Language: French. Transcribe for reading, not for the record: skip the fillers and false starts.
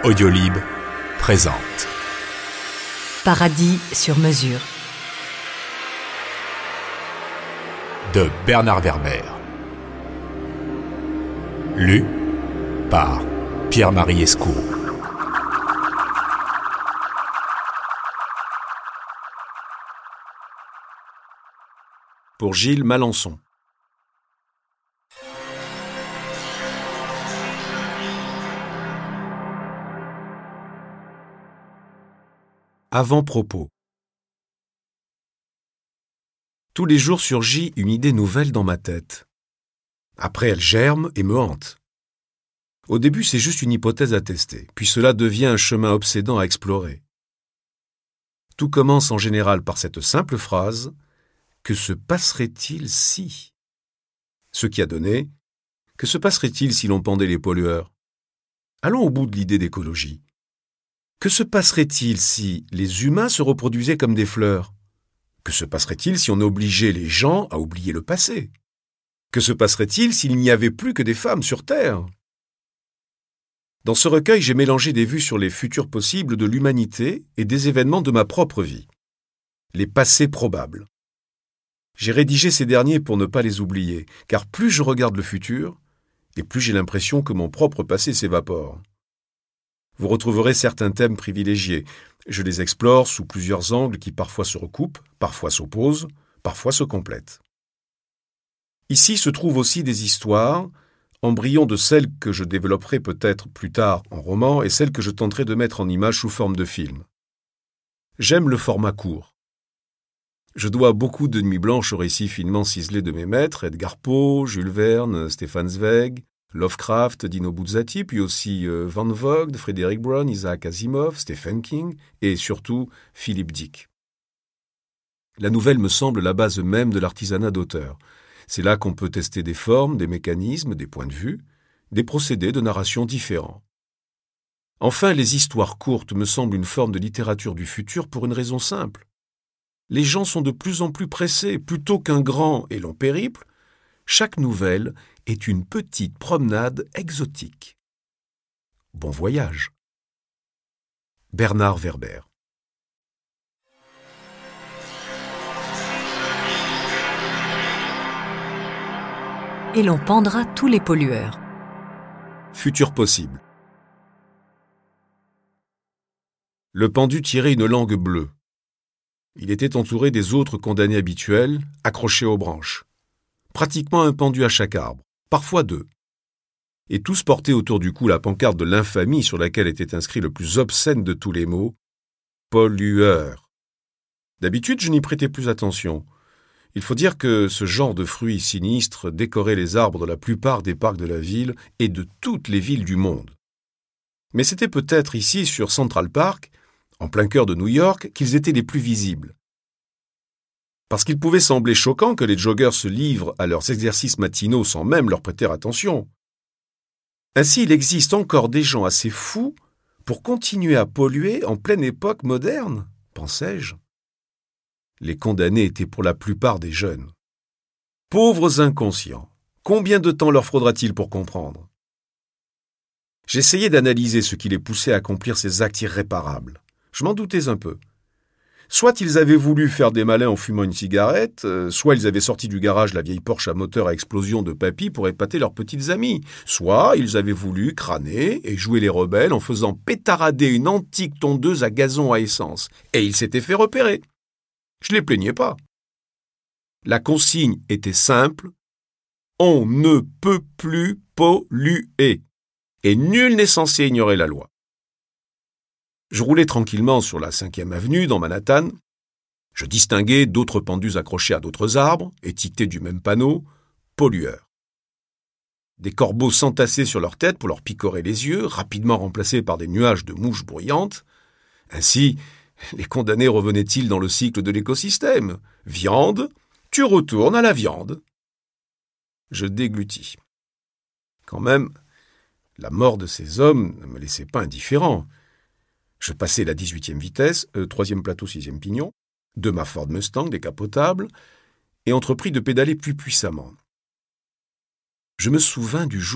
Audiolib présente Paradis sur mesure de Bernard Werber. Lu par Pierre-Marie Escour. Pour Gilles Malençon. Avant-propos. Tous les jours surgit une idée nouvelle dans ma tête. Après, elle germe et me hante. Au début, c'est juste une hypothèse à tester, puis cela devient un chemin obsédant à explorer. Tout commence en général par cette simple phrase « Que se passerait-il si ?» Ce qui a donné « Que se passerait-il si l'on pendait les pollueurs ?» Allons au bout de l'idée d'écologie. Que se passerait-il si les humains se reproduisaient comme des fleurs ? Que se passerait-il si on obligeait les gens à oublier le passé ? Que se passerait-il s'il n'y avait plus que des femmes sur Terre ? Dans ce recueil, j'ai mélangé des vues sur les futurs possibles de l'humanité et des événements de ma propre vie. Les passés probables. J'ai rédigé ces derniers pour ne pas les oublier, car plus je regarde le futur, et plus j'ai l'impression que mon propre passé s'évapore. Vous retrouverez certains thèmes privilégiés. Je les explore sous plusieurs angles qui parfois se recoupent, parfois s'opposent, parfois se complètent. Ici se trouvent aussi des histoires, embryons de celles que je développerai peut-être plus tard en roman et celles que je tenterai de mettre en image sous forme de film. J'aime le format court. Je dois beaucoup de nuits blanches aux récits finement ciselés de mes maîtres, Edgar Poe, Jules Verne, Stefan Zweig, Lovecraft, Dino Buzzati, puis aussi Van Vogt, Frédéric Brown, Isaac Asimov, Stephen King et surtout Philip Dick. La nouvelle me semble la base même de l'artisanat d'auteur. C'est là qu'on peut tester des formes, des mécanismes, des points de vue, des procédés de narration différents. Enfin, les histoires courtes me semblent une forme de littérature du futur pour une raison simple. Les gens sont de plus en plus pressés, plutôt qu'un grand et long périple. Chaque nouvelle est une petite promenade exotique. Bon voyage. Bernard Werber. et l'on pendra tous les pollueurs. Futur possible. Le pendu tirait une langue bleue. Il était entouré des autres condamnés habituels, accrochés aux branches. Pratiquement un pendu à chaque arbre, parfois deux. Et tous portaient autour du cou la pancarte de l'infamie sur laquelle était inscrit le plus obscène de tous les mots, « pollueur ». D'habitude, je n'y prêtais plus attention. Il faut dire que ce genre de fruits sinistres décorait les arbres de la plupart des parcs de la ville et de toutes les villes du monde. Mais c'était peut-être ici, sur Central Park, en plein cœur de New York, qu'ils étaient les plus visibles. Parce qu'il pouvait sembler choquant que les joggeurs se livrent à leurs exercices matinaux sans même leur prêter attention. Ainsi, il existe encore des gens assez fous pour continuer à polluer en pleine époque moderne, pensais-je. Les condamnés étaient pour la plupart des jeunes. Pauvres inconscients, combien de temps leur faudra-t-il pour comprendre ? J'essayais d'analyser ce qui les poussait à accomplir ces actes irréparables. Je m'en doutais un peu. Soit ils avaient voulu faire des malins en fumant une cigarette, soit ils avaient sorti du garage la vieille Porsche à moteur à explosion de papy pour épater leurs petites amies, soit ils avaient voulu crâner et jouer les rebelles en faisant pétarader une antique tondeuse à gazon à essence. Et ils s'étaient fait repérer. Je ne les plaignais pas. La consigne était simple. On ne peut plus polluer. Et nul n'est censé ignorer la loi. Je roulais tranquillement sur la 5e avenue dans Manhattan. Je distinguais d'autres pendus accrochés à d'autres arbres, étiquetés du même panneau, pollueurs. Des corbeaux s'entassaient sur leur tête pour leur picorer les yeux, rapidement remplacés par des nuages de mouches bruyantes. Ainsi, les condamnés revenaient-ils dans le cycle de l'écosystème ? Viande, tu retournes à la viande. Je déglutis. Quand même, la mort de ces hommes ne me laissait pas indifférent. Je passai la 18e vitesse, 3e plateau, 6e pignon, de ma Ford Mustang décapotable, et entrepris de pédaler plus puissamment. Je me souvins du jour